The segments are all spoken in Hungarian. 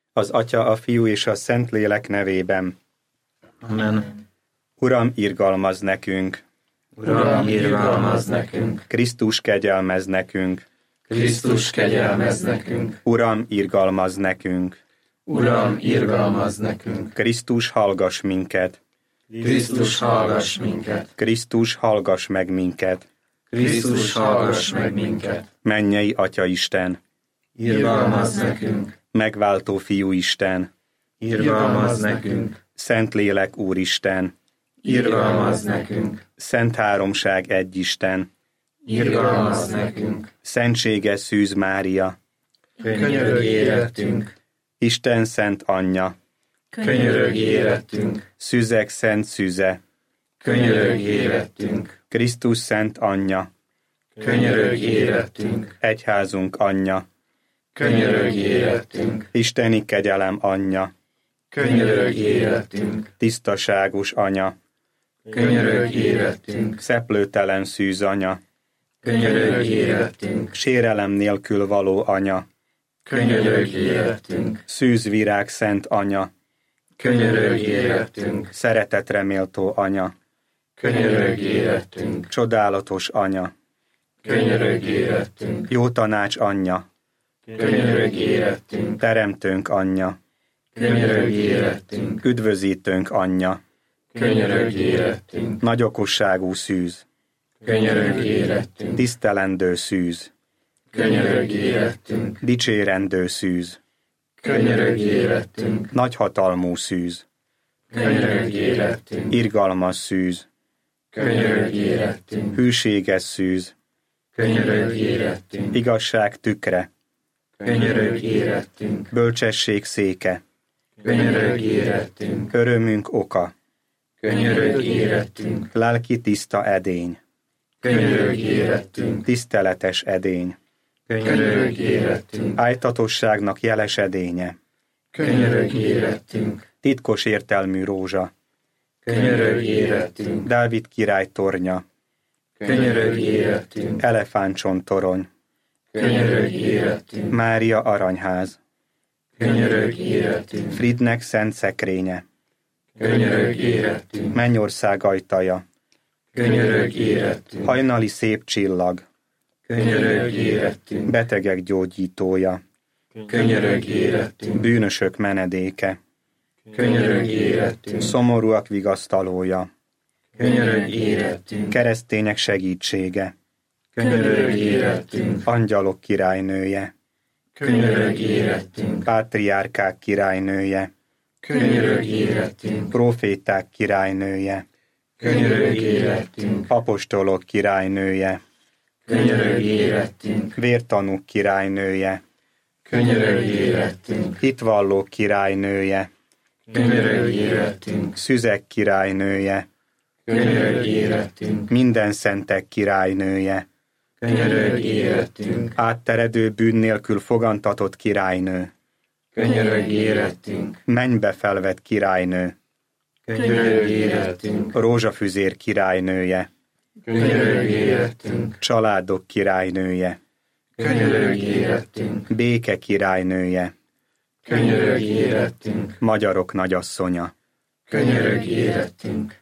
Az Atya, a Fiú és a Szentlélek nevében. Amen. Uram, irgalmazz nekünk! Uram, irgalmazz nekünk! Krisztus, kegyelmezz nekünk! Krisztus, kegyelmezz nekünk! Uram, irgalmazz nekünk! Uram, irgalmazz nekünk! Krisztus, hallgass minket! Krisztus, hallgass minket! Krisztus, hallgass meg minket! Krisztus, hallgass meg minket! Mennyei Atya Isten! Irgalmazz nekünk! Megváltó Fiú Isten! Irgalmazz nekünk! Szentlélek Úristen! Irgalmazz nekünk! Szent Háromság egy Isten! Irgalmazz nekünk! Szentséges Szűz Mária! Könyörögj érettünk! Isten Szent Anyja! Könyörögj érettünk! Szüzek Szent Szüze! Könyörögj érettünk! Krisztus Szent Anyja! Könyörögj érettünk! Egyházunk Anyja! Könyörögj érettünk! Isteni kegyelem Anyja! Könyörögj érettünk! Tisztaságos Anya! Könyörögj érettünk! Szeplőtelen Szűz Anya! Könyörögj érettünk! Sérelem nélkül való Anya! Könyörögj érettünk! Szűz Virág Szent Anya! Könyörögj érettünk! Szeretetre méltó Anya! Könyörögj érettünk! Csodálatos Anya! Könyörögj érettünk! Jó tanács Anyja! Könyörögj érettünk! Teremtőnk Anyja! Könyörögj érettünk! Üdvözítőnk Anyja! Könyörögj érettünk! Nagy okosságú Szűz! Könyörögj érettünk! Tisztelendő Szűz! Könyörögj érettünk! Dicsérendő Szűz! Könyörögj érettünk! Nagyhatalmú Szűz! Könyörögj érettünk! Irgalmas Szűz! Könyörögj érettünk! Hűséges Szűz! Könyörögj érettünk! Igazság tükre! Könyörögj érettünk! Bölcsesség széke! Könyörögj érettünk! Örömünk oka! Könyörögj érettünk! Lelki tiszta edény! Könyörögj érettünk! Tiszteletes edény! Könyörögj érettünk! Ájtatosságnak jeles edénye! Könyörögj érettünk! Titkos értelmű rózsa! Könyörögj érettünk! Dávid király tornya! Könyörögj érettünk! Elefántcsontorony! Könyörögj érettünk! Mária aranyház! Könyörögj érettünk! Fridnek szent szekrénye! Könyörögj érettünk! Mennyország ajtaja! Könyörögj érettünk! Hajnali szép csillag! Könyörögj érettünk! Betegek gyógyítója! Könyörögj érettünk! Bűnösök menedéke! Könyörögj érettünk! Szomorúak vigasztalója! Könyörögj érettünk! Keresztények segítsége! Könyörögj érettünk! Angyalok királynője! Könyörögj érettünk! Pátriárkák királynője! Könyörögj érettünk! Proféták királynője! Könyörögj érettünk! Apostolok királynője! Könyörögj érettünk! Vértanúk királynője! Könyörögj érettünk! Hitvallók királynője! Könyörögj érettünk! Szüzek királynője! Könyörögj érettünk! Minden szentek királynője! Könyörögj érettünk! Átteredő bűn nélkül fogantatott királynő! Könyörögj érettünk! Mennybe felvett királynő! Könyörögj érettünk! Rózsafüzér királynője! Könyörögj érettünk! Családok királynője! Könyörögj érettünk! Béke királynője! Könyörögj érettünk! Magyarok nagyasszonya! Könyörögj érettünk!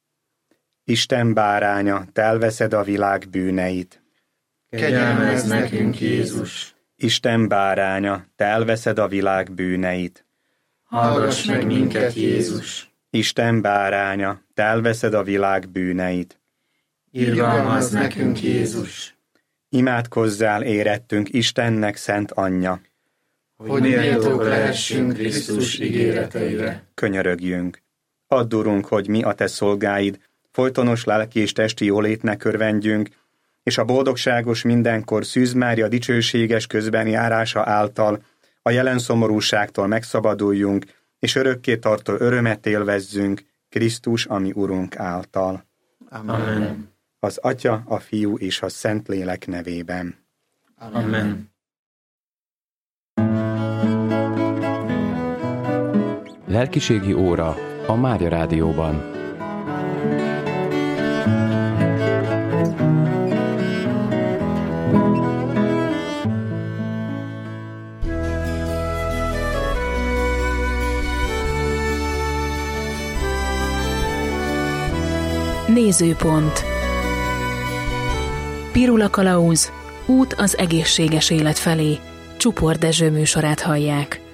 Isten báránya, te elveszed a világ bűneit! Kegyelmezz nekünk, Jézus! Isten báránya, te elveszed a világ bűneit! Hallgass meg minket, Jézus! Isten báránya, te elveszed a világ bűneit! Irgalmazz nekünk, Jézus! Imádkozzál érettünk Istennek szent anyja! Hogy méltók lehessünk Krisztus ígéreteire. Könyörögjünk! Add, Urunk, hogy mi a te szolgáid, folytonos lelki és testi jólétnek örvendjünk, és a boldogságos mindenkor Szűz Mária dicsőséges közbenjárása által a jelen szomorúságtól megszabaduljunk, és örökké tartó örömet élvezzünk Krisztus, ami Urunk által. Amen. Az Atya, a Fiú és a Szentlélek nevében. Amen. Lelkiségi óra a Mária Rádióban. Nézőpont. Pirula Kalauz, út az egészséges élet felé. Csupor Dezső műsorát hallják.